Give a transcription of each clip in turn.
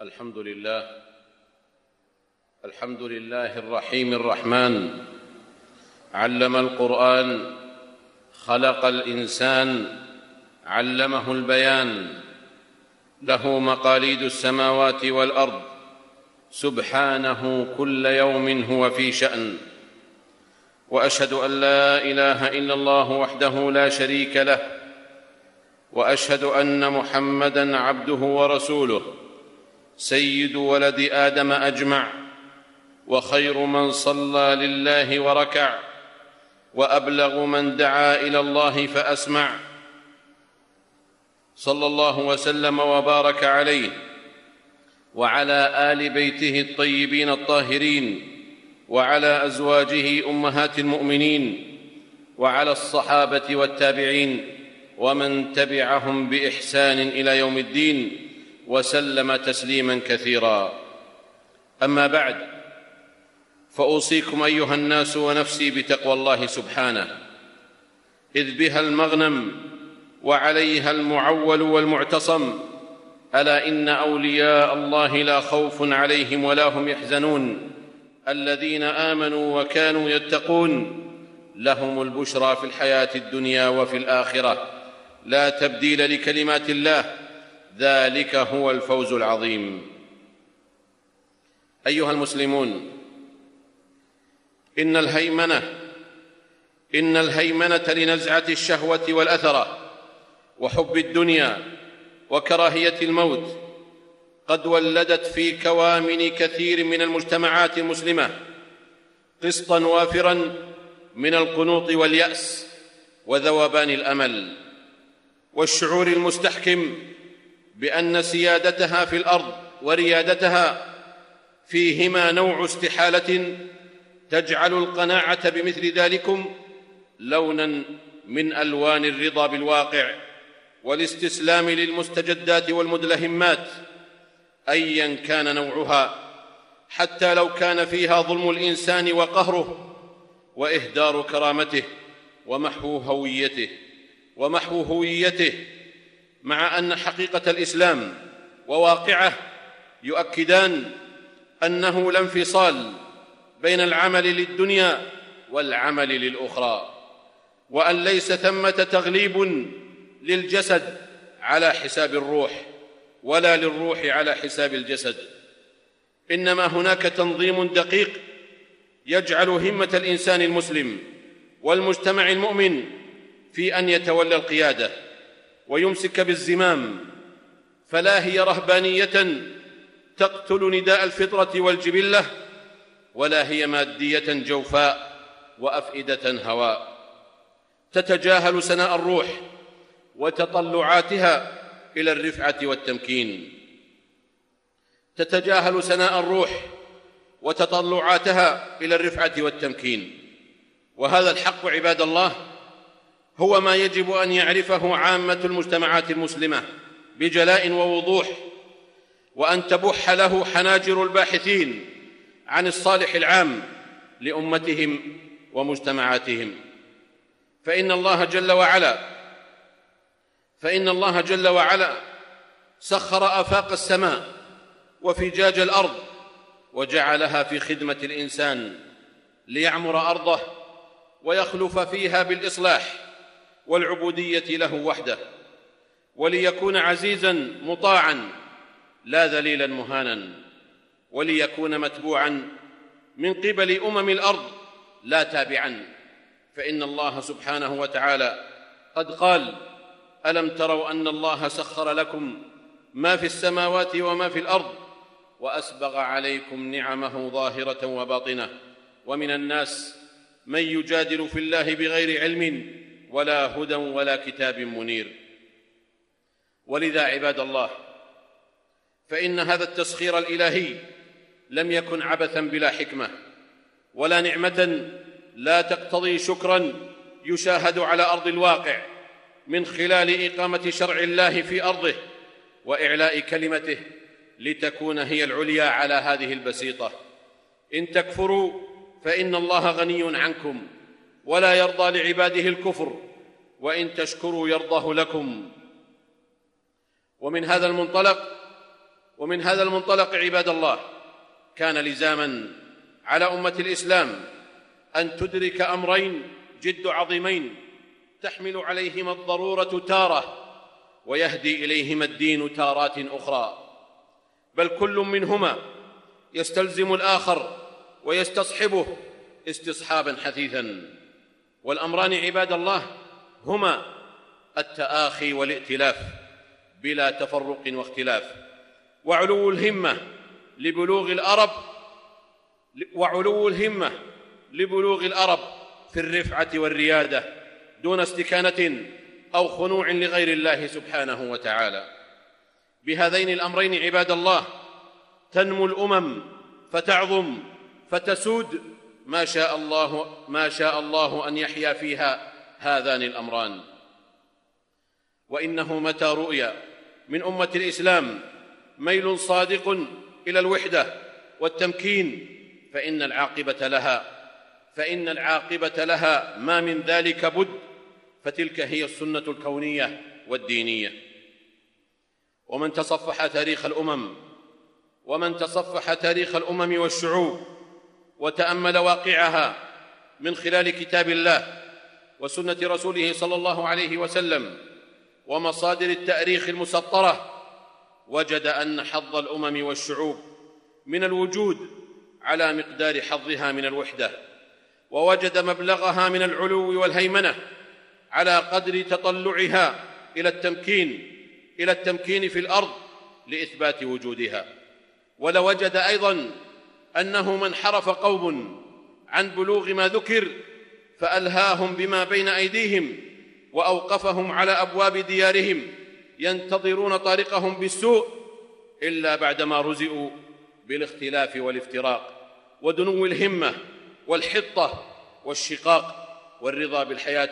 الحمد لله الرحيم الرحمن. علم القرآن، خلق الإنسان، علمه البيان، له مقاليد السماوات والأرض، سبحانه كل يوم هو في شأن. وأشهد أن لا إله إلا الله وحده لا شريك له، وأشهد أن محمدًا عبده ورسوله، سيد ولد آدم أجمع، وخير من صلى لله وركع، وأبلغ من دعا إلى الله فأسمع. صلى الله وسلم وبارك عليه وعلى آل بيته الطيبين الطاهرين، وعلى أزواجه أمهات المؤمنين، وعلى الصحابة والتابعين ومن تبعهم بإحسان إلى يوم الدين، وسلم تسليما كثيرا. أما بعد، فأوصيكم أيها الناس ونفسي بتقوى الله سبحانه، إذ بها المغنم وعليها المعول والمعتصم. ألا إن أولياء الله لا خوف عليهم ولا هم يحزنون، الذين آمنوا وكانوا يتقون، لهم البشرى في الحياة الدنيا وفي الآخرة، لا تبديل لكلمات الله، ذلك هو الفوز العظيم. أيها المسلمون، إن الهيمنة لنزعة الشهوة والأثرة وحب الدنيا وكراهية الموت قد ولدت في كوامن كثير من المجتمعات المسلمة قسطا وافرا من القنوط واليأس وذوبان الأمل، والشعور المستحكم بأن سيادتها في الأرض وريادتها فيهما نوع استحالة تجعل القناعة بمثل ذلكم لونا من ألوان الرضا بالواقع والاستسلام للمستجدات والمدلهمات أيا كان نوعها، حتى لو كان فيها ظلم الإنسان وقهره وإهدار كرامته ومحو هويته، مع أن حقيقة الإسلام وواقعه يؤكدان أنه لا انفصال بين العمل للدنيا والعمل للأخرى، وأن ليس ثمة تغليب للجسد على حساب الروح ولا للروح على حساب الجسد، إنما هناك تنظيم دقيق يجعل همة الإنسان المسلم والمجتمع المؤمن في أن يتولى القيادة ويمسك بالزمام، فلا هي رهبانية تقتل نداء الفطرة والجبلة، ولا هي مادية جوفاء وأفئدة هواء تتجاهل سناء الروح وتطلعاتها إلى الرفعة والتمكين، وهذا الحق عباد الله هو ما يجب أن يعرفه عامة المجتمعات المسلمة بجلاء ووضوح، وأن تبح له حناجر الباحثين عن الصالح العام لأمتهم ومجتمعاتهم. فإن الله جل وعلا سخر آفاق السماء وفجاج الأرض وجعلها في خدمة الإنسان ليعمر أرضه ويخلف فيها بالإصلاح والعبودية له وحده، وليكون عزيزاً مطاعاً لا ذليلاً مهاناً، وليكون متبوعاً من قبل الأرض لا تابعاً. فإن الله سبحانه وتعالى قد قال: ألم تروا أن الله سخر لكم ما في السماوات وما في الأرض وأسبغ عليكم نعمه ظاهرة وباطنة، ومن الناس من يجادل في الله بغير علم ولا هدى ولا كتاب منير. ولذا عباد الله، فإن هذا التسخير الإلهي لم يكن عبثاً بلا حكمة، ولا نعمة لا تقتضي شكراً يشاهد على أرض الواقع من خلال إقامة شرع الله في أرضه وإعلاء كلمته لتكون هي العليا على هذه البسيطة. إن تكفروا فإن الله غني عنكم ولا يرضى لعباده الكفر، وإن تشكروا يرضه لكم. ومن هذا المنطلق ومن هذا المنطلق عباد الله كان لزاما على أمة الإسلام أن تدرك أمرين جد عظيمين تحمل عليهما الضرورة تارة ويهدي إليهما الدين تارات أخرى، بل كل منهما يستلزم الآخر ويستصحبه استصحابا حثيثا. والأمران عباد الله هما التآخي والائتلاف بلا تفرق واختلاف، وعلو الهمة لبلوغ الأرب في الرفعة والريادة دون استكانة أو خنوع لغير الله سبحانه وتعالى. بهذين الأمرين عباد الله تنمو الأمم فتعظم فتسود ما شاء الله أن يحيا فيها هذان الأمران. وإنه متى رؤي من أمة الإسلام ميل صادق إلى الوحدة والتمكين فإن العاقبة لها ما من ذلك بد، فتلك هي السنة الكونية والدينية. ومن تصفح تاريخ الأمم والشعوب وتأمل واقعها من خلال كتاب الله وسنة رسوله صلى الله عليه وسلم ومصادر التاريخ المسطرة، وجد أن حظ الأمم والشعوب من الوجود على مقدار حظها من الوحدة، ووجد مبلغها من العلو والهيمنة على قدر تطلعها إلى التمكين في الأرض لإثبات وجودها. ولوجد أيضا أنه من حرف قوم عن بلوغ ما ذكر فألهاهم بما بين أيديهم وأوقفهم على أبواب ديارهم ينتظرون طريقهم بالسوء إلا بعدما رزئوا بالاختلاف والافتراق ودنو الهمة والحطة والشقاق والرضا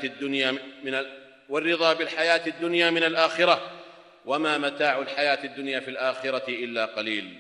بالحياة الدنيا من الآخرة، وما متاع الحياة الدنيا في الآخرة إلا قليل.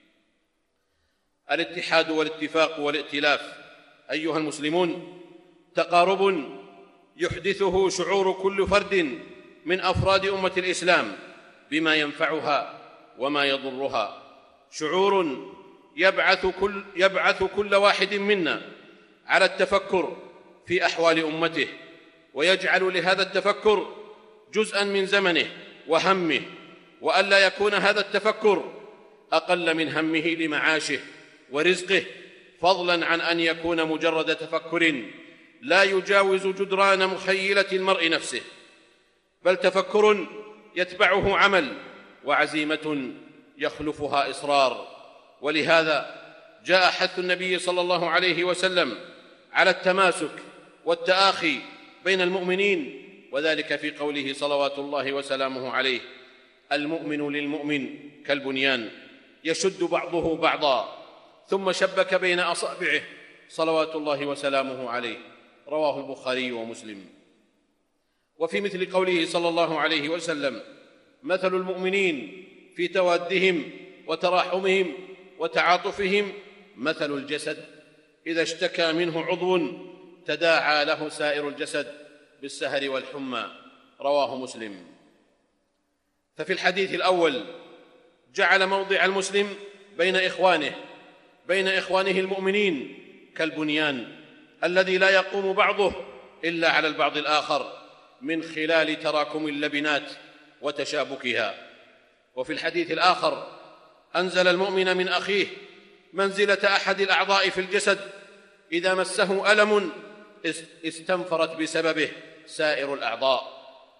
الاتحاد والاتفاق والائتلاف أيها المسلمون تقارب يحدثه شعور كل فرد من أفراد أمة الإسلام بما ينفعها وما يضرها، شعور يبعث كل واحد منا على التفكر في أحوال أمته، ويجعل لهذا التفكر جزءا من زمنه وهمه، وألا يكون هذا التفكر أقل من همه لمعاشه ورزقه، فضلا عن أن يكون مجرد تفكر لا يجاوز جدران مخيلة المرء نفسه، بل تفكر يتبعه عمل وعزيمة يخلفها إصرار. ولهذا جاء حث النبي صلى الله عليه وسلم على التماسك والتآخي بين المؤمنين، وذلك في قوله صلوات الله وسلامه عليه: المؤمن للمؤمن كالبنيان يشد بعضه بعضا، ثم شبك بين أصابعه صلوات الله وسلامه عليه، رواه البخاري ومسلم. وفي مثل قوله صلى الله عليه وسلم: مثل المؤمنين في توادهم وتراحمهم وتعاطفهم مثل الجسد إذا اشتكى منه عضو تداعى له سائر الجسد بالسهر والحمى، رواه مسلم. ففي الحديث الأول جعل موضع المسلم بين إخوانه المؤمنين كالبنيان الذي لا يقوم بعضه إلا على البعض الآخر من خلال تراكم اللبنات وتشابكها. وفي الحديث الآخر أنزل المؤمن من أخيه منزلة أحد الأعضاء في الجسد، إذا مسه ألم استنفرت بسببه سائر الأعضاء.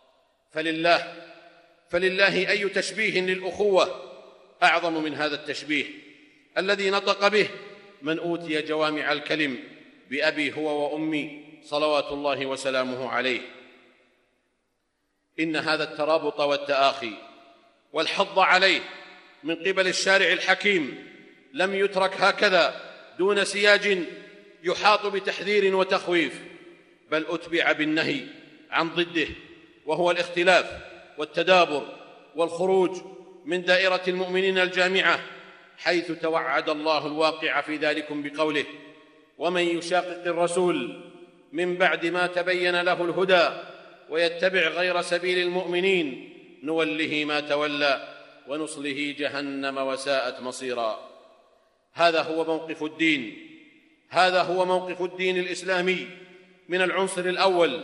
فلله أي تشبيه للأخوة أعظم من هذا التشبيه الذي نطق به من أوتي جوامع الكلم بأبي هو وأمي صلوات الله وسلامه عليه. إن هذا الترابط والتآخي والحض عليه من قبل الشارع الحكيم لم يترك هكذا دون سياج يحاط بتحذير وتخويف، بل أتبع بالنهي عن ضده، وهو الاختلاف والتدابر والخروج من دائرة المؤمنين الجامعة، حيث توعد الله الواقع في ذلكم بقوله: ومن يشاقق الرسول من بعد ما تبين له الهدى ويتبع غير سبيل المؤمنين نوله ما تولى ونصله جهنم وساءت مصيرا. هذا هو موقف الدين الإسلامي من العنصر الأول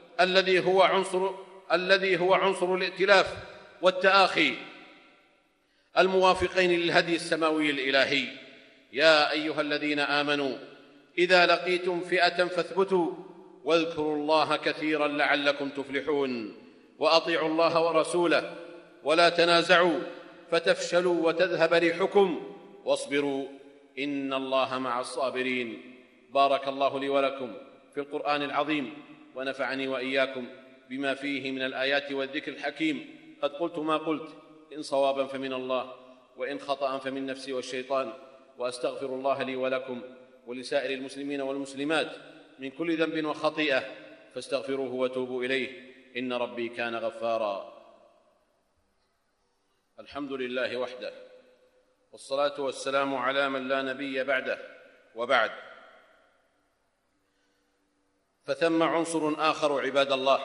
الذي هو عنصر الائتلاف والتآخي الموافقين للهدي السماوي الإلهي. يا أيها الذين آمنوا إذا لقيتم فئة فاثبتوا واذكروا الله كثيرا لعلكم تفلحون وأطيعوا الله ورسوله ولا تنازعوا فتفشلوا وتذهب ريحكم واصبروا إن الله مع الصابرين. بارك الله لي ولكم في القرآن العظيم ونفعني وإياكم بما فيه من الآيات والذكر الحكيم. قد قلت ما قلت، إن صوابا فمن الله وإن خطأ فمن نفسي والشيطان، وأستغفر الله لي ولكم ولسائر المسلمين والمسلمات من كل ذنب وخطيئة، فاستغفروه وتوبوا إليه إن ربي كان غفارا. الحمد لله وحده، والصلاة والسلام على من لا نبي بعده، وبعد، فثم عنصر آخر عباد الله،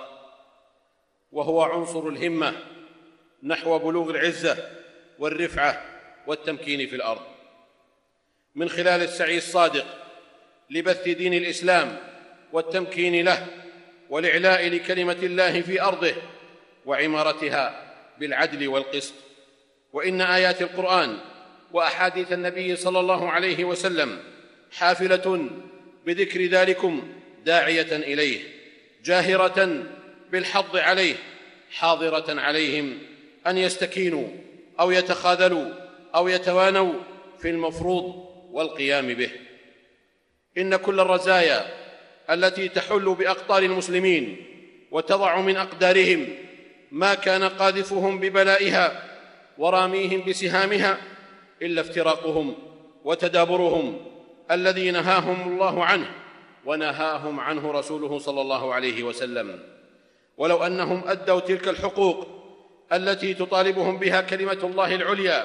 وهو عنصر الهمة نحو بلوغ العزة والرفعة والتمكين في الأرض، من خلال السعي الصادق لبث دين الإسلام والتمكين له والإعلاء لكلمة الله في أرضه وعمارتها بالعدل والقسط. وإن آيات القرآن وأحاديث النبي صلى الله عليه وسلم حافلة بذكر ذلكم داعية إليه، جاهرة بالحض عليه، حاضرة عليهم أن يستكينوا أو يتخاذلوا أو يتوانوا في المفروض والقيام به. إن كل الرزايا التي تحل بأقطار المسلمين وتضع من أقدارهم ما كان قاذفهم ببلائها وراميهم بسهامها إلا افتراقهم وتدابرهم الذي نهاهم الله عنه ونهاهم عنه رسوله صلى الله عليه وسلم. ولو أنهم أدوا تلك الحقوق التي تطالبهم بها كلمة الله العليا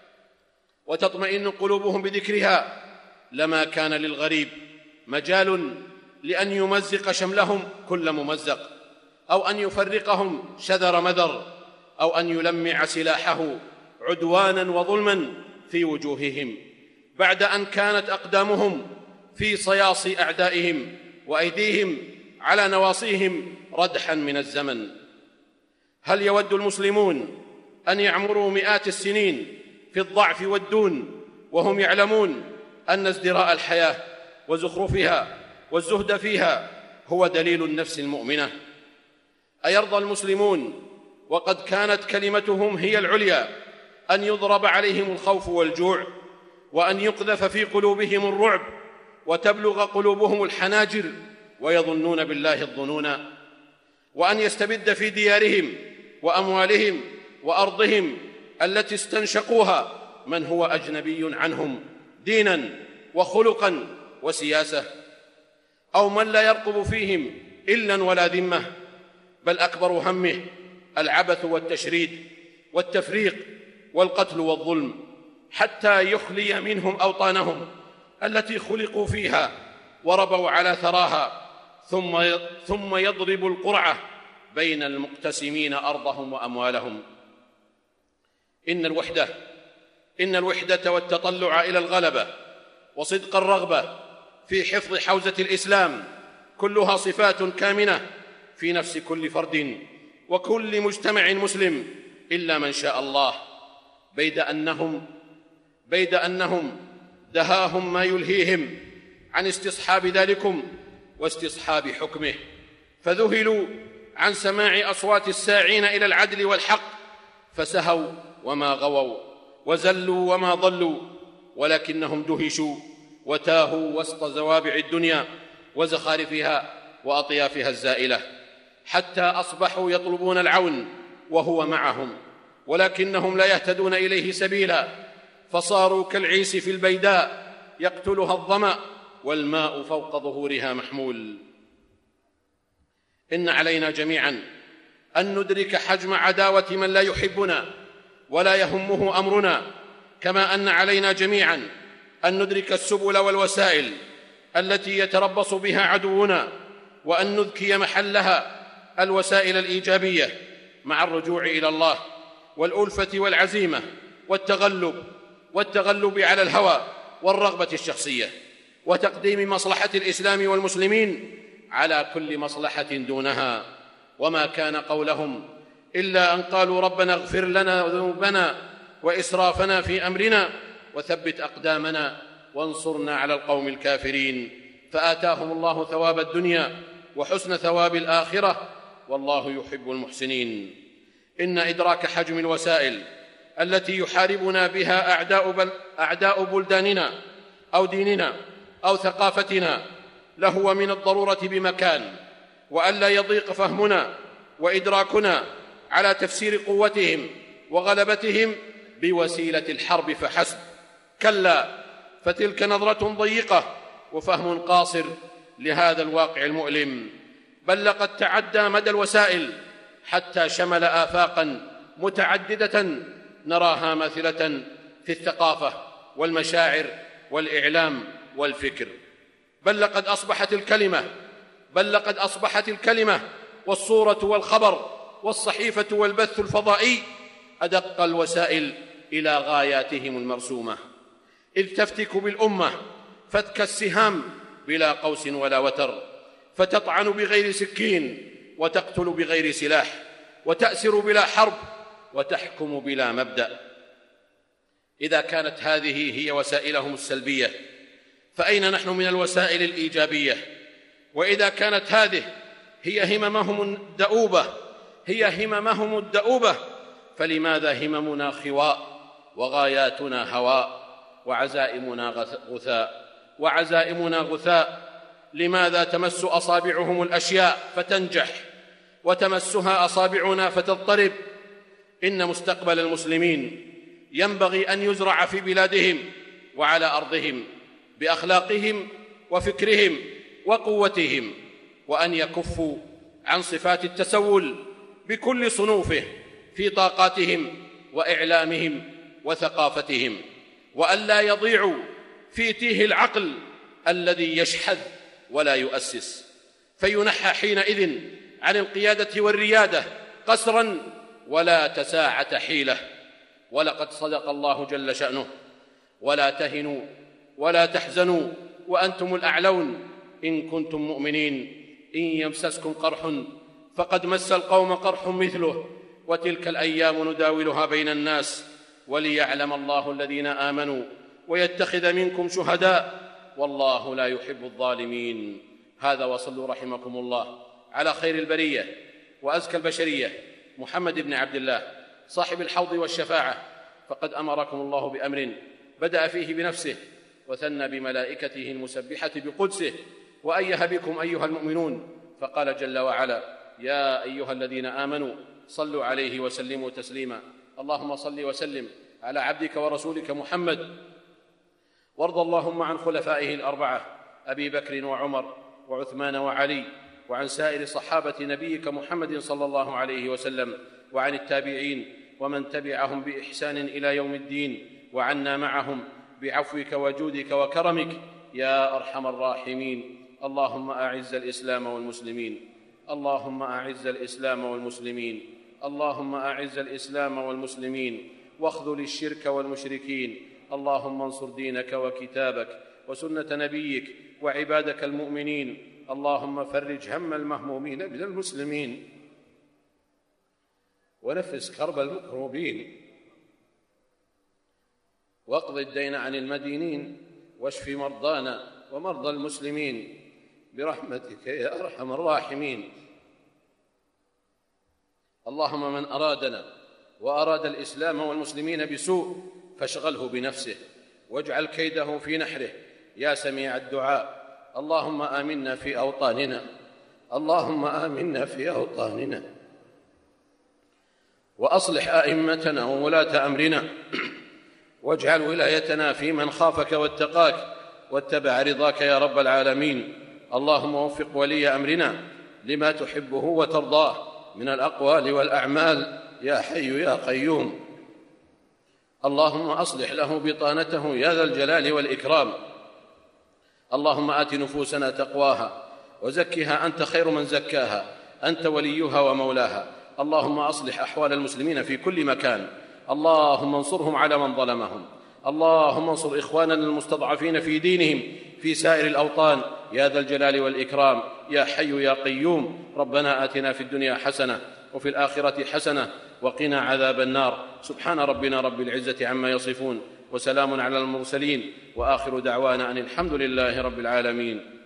وتطمئن قلوبهم بذكرها، لما كان للغريب مجال لأن يمزق شملهم كل ممزق، أو أن يفرقهم شذر مذر، أو أن يلمع سلاحه عدوانا وظلما في وجوههم، بعد أن كانت أقدامهم في صياصي أعدائهم وأيديهم على نواصيهم ردحا من الزمن. هل يود المسلمون أن يعمروا مئات السنين في الضعف والدون وهم يعلمون أن ازدراء الحياة وزخرفها والزهد فيها هو دليل النفس المؤمنة؟ أيرضى المسلمون وقد كانت كلمتهم هي العليا أن يضرب عليهم الخوف والجوع، وأن يقذف في قلوبهم الرعب، وتبلغ قلوبهم الحناجر ويظنون بالله الظنونا، وأن يستبد في ديارهم وأموالهم وأرضهم التي استنشقوها من هو أجنبي عنهم دينا وخلقا وسياسة، أو من لا يرقب فيهم إلا ولا ذمة، بل أكبر همه العبث والتشريد والتفريق والقتل والظلم، حتى يخلي منهم أوطانهم التي خلقوا فيها وربوا على ثراها، ثم يضرب القرعة بين المقتسمين أرضهم وأموالهم. إن الوحدة والتطلع إلى الغلبة وصدق الرغبة في حفظ حوزة الإسلام كلها صفات كامنة في نفس كل فرد وكل مجتمع مسلم إلا من شاء الله، بيد أنهم دهاهم ما يلهيهم عن استصحاب ذلكم واستصحاب حكمه، فذهلوا عن سماع أصوات الساعين إلى العدل والحق، فسهوا وما غووا وزلوا وما ضلوا، ولكنهم دهشوا وتاهوا وسط زوابع الدنيا وزخارفها وأطيافها الزائلة، حتى أصبحوا يطلبون العون وهو معهم، ولكنهم لا يهتدون إليه سبيلا، فصاروا كالعيس في البيداء يقتلها الظمأ والماء فوق ظهورها محمول. إن علينا جميعا أن ندرك حجم عداوة من لا يحبنا ولا يهمه أمرنا، كما أن علينا جميعا أن ندرك السبل والوسائل التي يتربص بها عدونا، وأن نذكي محلها الوسائل الإيجابية مع الرجوع إلى الله والألفة والعزيمة والتغلب على الهوى والرغبة الشخصية، وتقديم مصلحة الإسلام والمسلمين على كل مصلحة دونها. وما كان قولهم إلا أن قالوا ربنا اغفر لنا ذنوبنا وإسرافنا في أمرنا وثبت أقدامنا وانصرنا على القوم الكافرين، فآتاهم الله ثواب الدنيا وحسن ثواب الآخرة، والله يحب المحسنين. إن إدراك حجم الوسائل التي يحاربنا بها أعداء بلداننا أو ديننا أو ثقافتنا لهو من الضرورة بمكان، وألا يضيق فهمنا وإدراكنا على تفسير قوتهم وغلبتهم بوسيلة الحرب فحسب. كلا، فتلك نظرة ضيقة وفهم قاصر لهذا الواقع المؤلم، بل لقد تعدى مدى الوسائل حتى شمل آفاقا متعددة نراها ماثلة في الثقافة والمشاعر والإعلام والفكر. بل لقد أصبحت الكلمة والصورة والخبر والصحيفة والبث الفضائي أدق الوسائل إلى غاياتهم المرسومة، إذ تفتك بالأمة فتك السهام بلا قوس ولا وتر، فتطعن بغير سكين وتقتل بغير سلاح، وتأسر بلا حرب وتحكم بلا مبدأ. إذا كانت هذه هي وسائلهم السلبية، فأين نحن من الوسائل الإيجابية؟ وإذا كانت هذه هي هممهم الدؤوبة، فلماذا هممنا خواء وغاياتنا هواء وعزائمنا غثاء؟ لماذا تمس أصابعهم الأشياء فتنجح وتمسها أصابعنا فتضطرب؟ إن مستقبل المسلمين ينبغي أن يزرع في بلادهم وعلى أرضهم بأخلاقهم وفكرهم وقوتهم، وأن يكفوا عن صفات التسول بكل صنوفه في طاقاتهم وإعلامهم وثقافتهم، وألا يضيعوا في تيه العقل الذي يشحذ ولا يؤسس، فينحى حينئذ عن القيادة والريادة قسرا ولا تساعة حيلة. ولقد صدق الله جل شأنه: ولا تهنوا ولا تحزنوا وأنتم الأعلون إن كنتم مؤمنين، إن يمسسكم قرح فقد مس القوم قرح مثله، وتلك الأيام نداولها بين الناس، وليعلم الله الذين آمنوا ويتخذ منكم شهداء، والله لا يحب الظالمين. هذا، وصلوا رحمكم الله على خير البرية وأزكى البشرية محمد بن عبد الله صاحب الحوض والشفاعة، فقد أمركم الله بأمر بدأ فيه بنفسه وثنى بملائكته المسبحة بقدسه، وأيه بكم أيها المؤمنون، فقال جل وعلا: يا أيها الذين آمنوا صلوا عليه وسلموا تسليما. اللهم صل وسلم على عبدك ورسولك محمد، وارض اللهم عن خلفائه الأربعة أبي بكر وعمر وعثمان وعلي، وعن سائر صحابة نبيك محمد صلى الله عليه وسلم، وعن التابعين ومن تبعهم بإحسان إلى يوم الدين، وعنا معهم بعفوك وجودك وكرمك يا أرحم الراحمين. اللهم أعز الإسلام والمسلمين، اللهم أعز الإسلام والمسلمين، اللهم أعز الإسلام والمسلمين، واخذل الشرك والمشركين. اللهم انصر دينك وكتابك وسنة نبيك وعبادك المؤمنين. اللهم فرج هم المهمومين من المسلمين، ونفس كرب المكروبين، واقض الدين عن المدينين، واشف مرضانا ومرضى المسلمين برحمتك يا أرحم الراحمين. اللهم من أرادنا وأراد الإسلام والمسلمين بسوء فاشغله بنفسه واجعل كيده في نحره يا سميع الدعاء. اللهم آمنا في أوطاننا، اللهم آمنا في أوطاننا، وأصلح أئمتنا وولاة أمرنا، واجعل ولايتنا في من خافك واتقاك واتبع رضاك يا رب العالمين. اللهم وفق ولي أمرنا لما تحبه وترضاه من الأقوال والأعمال يا حي يا قيوم. اللهم أصلح له بطانته يا ذا الجلال والإكرام. اللهم آت نفوسنا تقواها وزكها أنت خير من زكاها، أنت وليها ومولاها. اللهم أصلح أحوال المسلمين في كل مكان، اللهم انصرهم على من ظلمهم، اللهم انصر إخواننا المستضعفين في دينهم في سائر الأوطان يا ذا الجلال والإكرام يا حي يا قيوم. ربنا آتنا في الدنيا حسنة وفي الآخرة حسنة وقنا عذاب النار. سبحان ربنا رب العزة عما يصفون، وسلام على المرسلين، وآخر دعوانا أن الحمد لله رب العالمين.